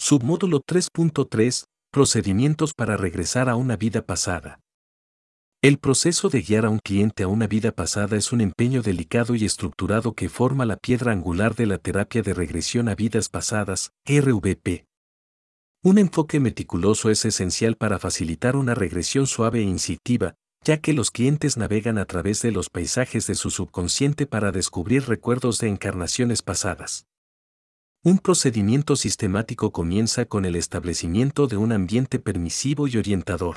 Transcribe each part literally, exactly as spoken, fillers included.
Submódulo tres punto tres. Procedimientos para regresar a una vida pasada. El proceso de guiar a un cliente a una vida pasada es un empeño delicado y estructurado que forma la piedra angular de la terapia de regresión a vidas pasadas, R V P. Un enfoque meticuloso es esencial para facilitar una regresión suave e intuitiva, ya que los clientes navegan a través de los paisajes de su subconsciente para descubrir recuerdos de encarnaciones pasadas. Un procedimiento sistemático comienza con el establecimiento de un ambiente permisivo y orientador.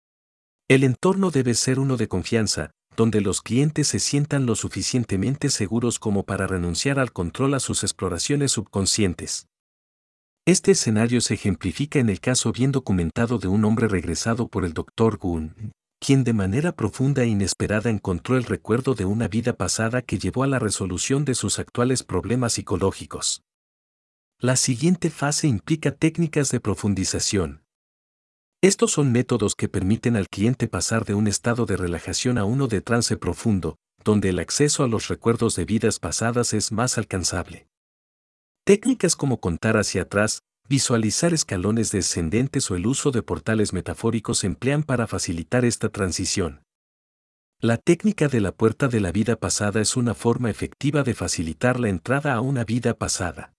El entorno debe ser uno de confianza, donde los clientes se sientan lo suficientemente seguros como para renunciar al control a sus exploraciones subconscientes. Este escenario se ejemplifica en el caso bien documentado de un hombre regresado por el doctor Gunn, quien de manera profunda e inesperada encontró el recuerdo de una vida pasada que llevó a la resolución de sus actuales problemas psicológicos. La siguiente fase implica técnicas de profundización. Estos son métodos que permiten al cliente pasar de un estado de relajación a uno de trance profundo, donde el acceso a los recuerdos de vidas pasadas es más alcanzable. Técnicas como contar hacia atrás, visualizar escalones descendentes o el uso de portales metafóricos se emplean para facilitar esta transición. La técnica de la puerta de la vida pasada es una forma efectiva de facilitar la entrada a una vida pasada.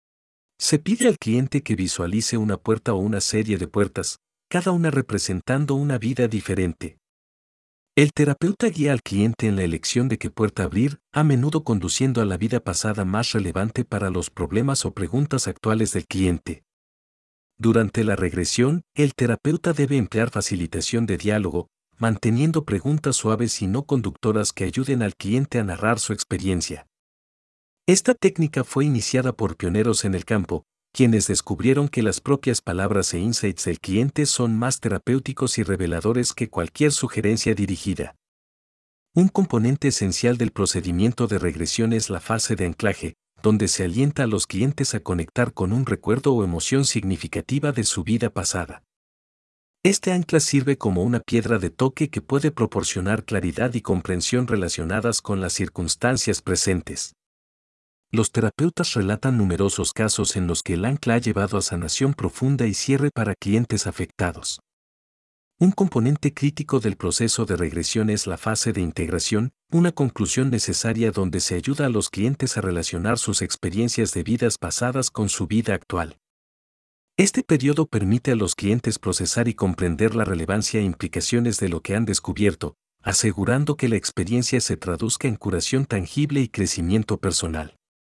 Se pide al cliente que visualice una puerta o una serie de puertas, cada una representando una vida diferente. El terapeuta guía al cliente en la elección de qué puerta abrir, a menudo conduciendo a la vida pasada más relevante para los problemas o preguntas actuales del cliente. Durante la regresión, el terapeuta debe emplear facilitación de diálogo, manteniendo preguntas suaves y no conductoras que ayuden al cliente a narrar su experiencia. Esta técnica fue iniciada por pioneros en el campo, quienes descubrieron que las propias palabras e insights del cliente son más terapéuticos y reveladores que cualquier sugerencia dirigida. Un componente esencial del procedimiento de regresión es la fase de anclaje, donde se alienta a los clientes a conectar con un recuerdo o emoción significativa de su vida pasada. Este ancla sirve como una piedra de toque que puede proporcionar claridad y comprensión relacionadas con las circunstancias presentes. Los terapeutas relatan numerosos casos en los que el ancla ha llevado a sanación profunda y cierre para clientes afectados. Un componente crítico del proceso de regresión es la fase de integración, una conclusión necesaria donde se ayuda a los clientes a relacionar sus experiencias de vidas pasadas con su vida actual. Este periodo permite a los clientes procesar y comprender la relevancia e implicaciones de lo que han descubierto, asegurando que la experiencia se traduzca en curación tangible y crecimiento personal.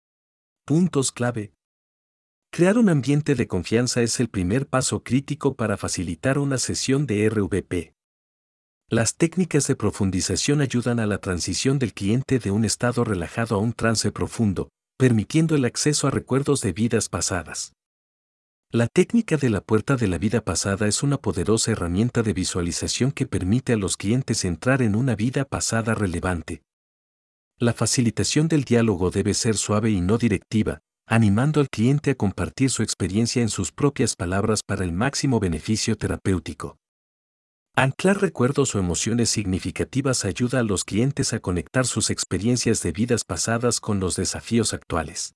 Puntos clave. Crear un ambiente de confianza es el primer paso crítico para facilitar una sesión de R V P. Las técnicas de profundización ayudan a la transición del cliente de un estado relajado a un trance profundo, permitiendo el acceso a recuerdos de vidas pasadas. La técnica de la puerta de la vida pasada es una poderosa herramienta de visualización que permite a los clientes entrar en una vida pasada relevante. La facilitación del diálogo debe ser suave y no directiva, animando al cliente a compartir su experiencia en sus propias palabras para el máximo beneficio terapéutico. Anclar recuerdos o emociones significativas ayuda a los clientes a conectar sus experiencias de vidas pasadas con los desafíos actuales.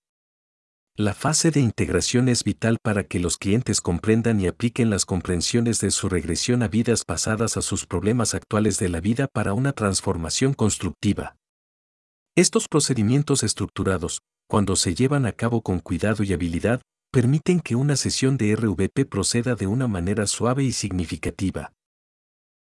La fase de integración es vital para que los clientes comprendan y apliquen las comprensiones de su regresión a vidas pasadas a sus problemas actuales de la vida para una transformación constructiva. Estos procedimientos estructurados, cuando se llevan a cabo con cuidado y habilidad, permiten que una sesión de R V P proceda de una manera suave y significativa.